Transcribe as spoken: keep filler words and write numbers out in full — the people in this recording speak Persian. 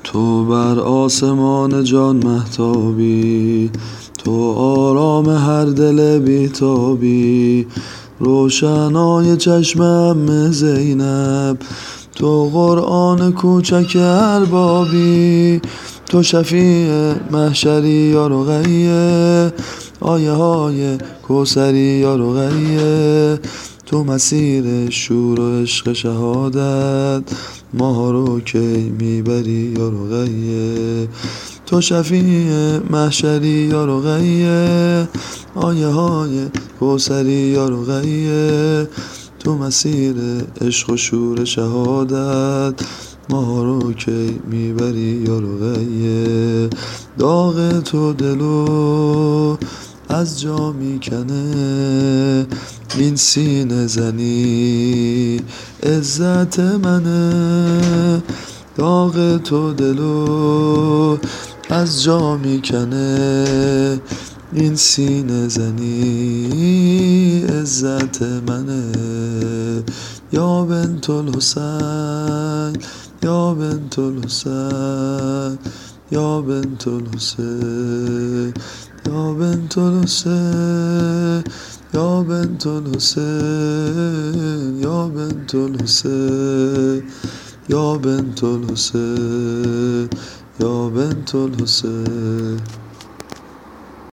تو بر آسمان جان مهتابی، تو آرام هر دل بیتابی، روشنای چشم عمه زینب، تو قرآن کوچک اربابی، تو شفیع محشری یا رقیه، آیه های کوثری یا رقیه، تو مسیر شور و عشق شهادت، ما رو کی میبری یا رقیه، تو شفیع محشری یا رقیه، آیه های کوثری یا رقیه، تو مسیر عشق و شور شهادت، ما رو کی میبری یا رقیه، داغ تو دلو از جا میکنه، این سینه زنی عزت منه، داغ تو دلو از جا میکنه، این سینه زنی عزت منه، یا بنت الحسین، یا بنت الحسین، یا بنت الحسین، یا بنت الحسین، یا بنت الحسین، یا بنت الحسین، یا بنت الحسین، یا بنت الحسین.